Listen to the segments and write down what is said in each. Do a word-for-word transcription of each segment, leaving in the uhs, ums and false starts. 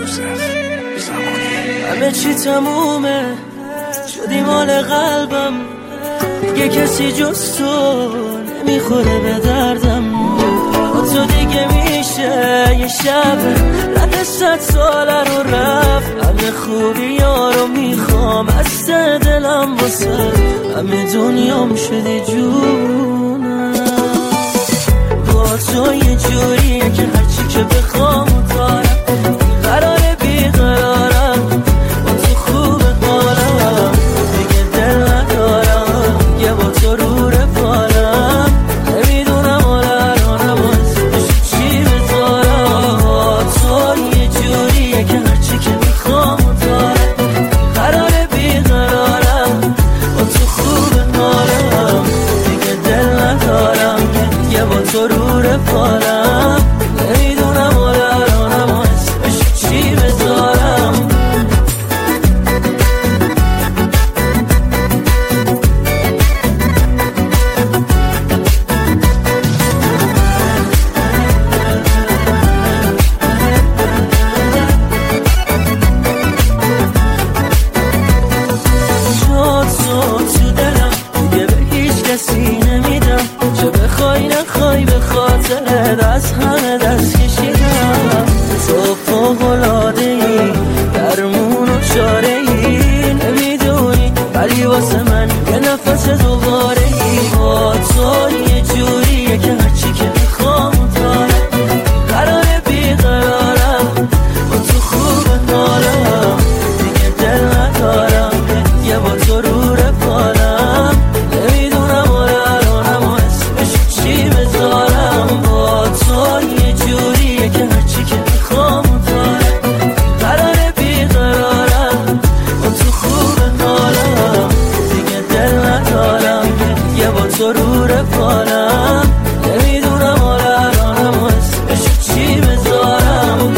همه چی تمومه، شدی مال قلبم، دیگه کسی جز تو نمیخوره به دردم. با تو دیگه میشه یه شب رد صد ساله رو رفت. همه خوبی ها رو میخوام از ته دلم، واسه همه دنیام شده جونم. با تو یه جوریه که هرچی که بخوام دارم، قراره بیقرارم، با تو خوب حالم، دیگه دل ندارم یه با تو رو رفالم. نمیدونم حال الانم اسمش چی بذارم. با تو یه جوریه که هرچی که میخوام دارم، قراره بیقرارم، با تو خوب حالم، دیگه دل ندارم یه با تو رو رفالم. نمیدونم حال الانم اسمش چی بذارم. تو دلم دیگه به هیچ کسی نمیدم، چه بخوای نخوای به خاطرت از همه دست کشیدم. تو فوق‌العاده‌ای، درمون و چاره‌ای، نمیدونی ولی واسه من یه نفس دوباره‌ای. با تو یه جوریه که هرچی که میخوام دارم، قراره بیقرارم، با تو خوب حالم، دیگه دل ندارم یه با تو رو رفالم. نمیدونم حال الانم اسمش چی بذارم. با تو یه جوریه که هرچی که میخوام دارم، قراره بیقرارم، با تو خوب حالم، دیگه دل ندارم یه با تو رو رفالم. نمیدونم حال الانم اسمش چی بذارم.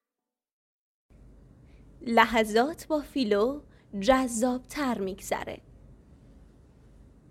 لحظات با فیلو جذاب تر میگذره.